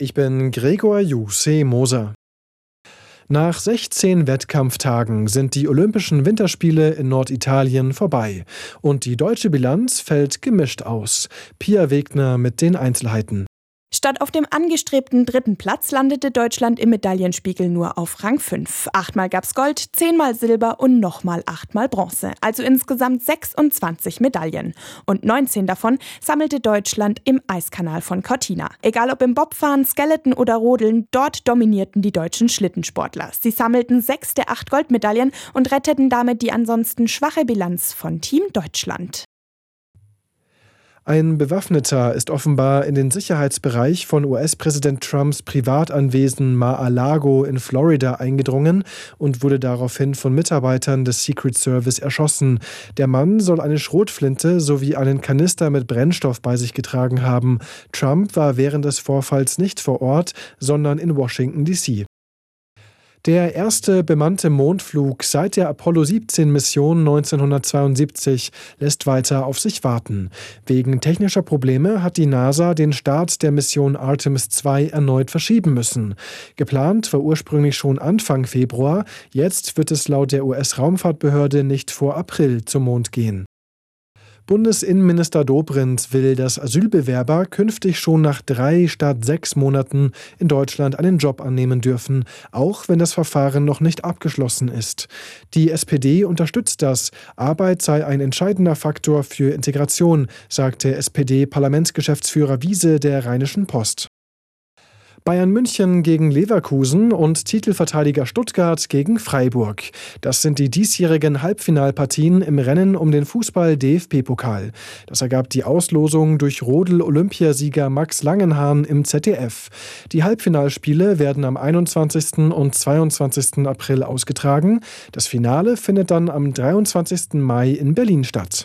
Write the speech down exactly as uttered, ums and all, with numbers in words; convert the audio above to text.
Ich bin Gregor Juseh Moser. Nach sechzehn Wettkampftagen sind die Olympischen Winterspiele in Norditalien vorbei. Und die deutsche Bilanz fällt gemischt aus. Pia Wegner mit den Einzelheiten. Statt auf dem angestrebten dritten Platz landete Deutschland im Medaillenspiegel nur auf Rang fünf. Achtmal gab's Gold, zehnmal Silber und nochmal achtmal Bronze. Also insgesamt sechsundzwanzig Medaillen. Und neunzehn davon sammelte Deutschland im Eiskanal von Cortina. Egal ob im Bobfahren, Skeleton oder Rodeln, dort dominierten die deutschen Schlittensportler. Sie sammelten sechs der acht Goldmedaillen und retteten damit die ansonsten schwache Bilanz von Team Deutschland. Ein Bewaffneter ist offenbar in den Sicherheitsbereich von U S-Präsident Trumps Privatanwesen Mar-a-Lago in Florida eingedrungen und wurde daraufhin von Mitarbeitern des Secret Service erschossen. Der Mann soll eine Schrotflinte sowie einen Kanister mit Brennstoff bei sich getragen haben. Trump war während des Vorfalls nicht vor Ort, sondern in Washington D C Der erste bemannte Mondflug seit der Apollo siebzehn Mission neunzehnhundertzweiundsiebzig lässt weiter auf sich warten. Wegen technischer Probleme hat die NASA den Start der Mission Artemis zwei erneut verschieben müssen. Geplant war ursprünglich schon Anfang Februar, jetzt wird es laut der U S-Raumfahrtbehörde nicht vor April zum Mond gehen. Bundesinnenminister Dobrindt will, dass Asylbewerber künftig schon nach drei statt sechs Monaten in Deutschland einen Job annehmen dürfen, auch wenn das Verfahren noch nicht abgeschlossen ist. Die S P D unterstützt das. Arbeit sei ein entscheidender Faktor für Integration, sagte S P D-Parlamentsgeschäftsführer Wiese der Rheinischen Post. Bayern München gegen Leverkusen und Titelverteidiger Stuttgart gegen Freiburg. Das sind die diesjährigen Halbfinalpartien im Rennen um den Fußball-D F B-Pokal. Das ergab die Auslosung durch Rodel-Olympiasieger Max Langenhahn im Z D F. Die Halbfinalspiele werden am einundzwanzigsten und zweiundzwanzigsten April ausgetragen. Das Finale findet dann am dreiundzwanzigsten Mai in Berlin statt.